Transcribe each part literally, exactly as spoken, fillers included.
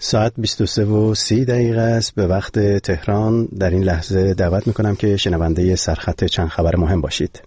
ساعت بیست و سه و سی دقیقه است به وقت تهران. در این لحظه دعوت میکنم که شنونده سرخط چند خبر مهم باشید.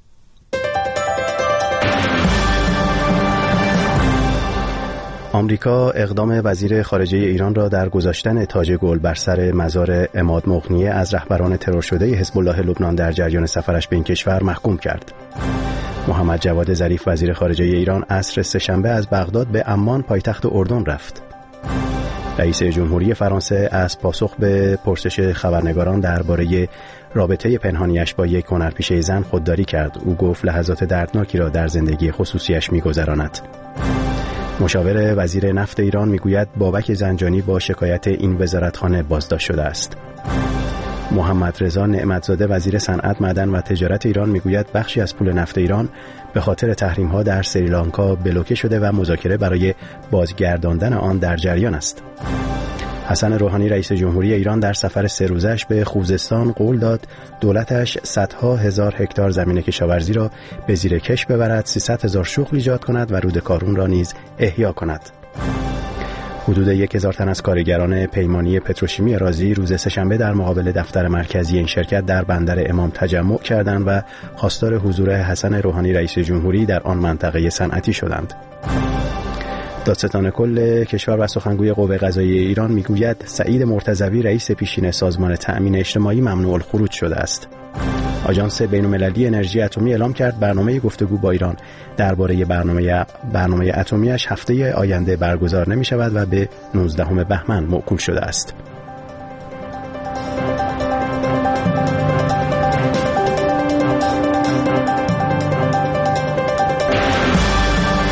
آمریکا اقدام وزیر خارجه ایران را در گذاشتن تاج گل بر سر مزار عماد مغنیه از رهبران ترور شده حزب الله لبنان در جریان سفرش به این کشور محکوم کرد. محمد جواد ظریف وزیر خارجه ایران عصر سه‌شنبه از بغداد به عمان پایتخت اردن رفت. رئیس جمهوری فرانسه از پاسخ به پرسش خبرنگاران درباره رابطه پنهانیش با یک هنرپیشه زن خودداری کرد. او گفت لحظات دردناکی را در زندگی خصوصیش می‌گذراند. مشاور وزیر نفت ایران میگوید بابک زنجانی با شکایت این وزارتخانه بازداشت شده است. محمد رضا نعمتزاده وزیر صنعت، معدن و تجارت ایران میگوید بخشی از پول نفت ایران به خاطر تحریم‌ها در سریلانکا بلوکه شده و مذاکره برای بازگرداندن آن در جریان است. حسن روحانی رئیس جمهوری ایران در سفر سه روزش به خوزستان قول داد دولتش صدها هزار هکتار زمین کشاورزی را به زیر کش ببرد، سیصد هزار شغل ایجاد کند و رود کارون را نیز احیا کند. حدود یک هزار تن از کارگران پیمانی پتروشیمی رازی روز سه‌شنبه در مقابل دفتر مرکزی این شرکت در بندر امام تجمع کردند و خواستار حضور حسن روحانی رئیس جمهوری در آن منطقه صنعتی شدند. دادستان کل کشور و سخنگوی قوه قضاییه ایران میگوید سعید مرتضوی رئیس پیشین سازمان تأمین اجتماعی ممنوع الخروج شده است. آژانس بین‌المللی انرژی اتمی اعلام کرد برنامه گفتگو با ایران درباره برنامه برنامه اتمیش هفته آینده برگزار نمی شود و به نوزدهم بهمن موکول شده است.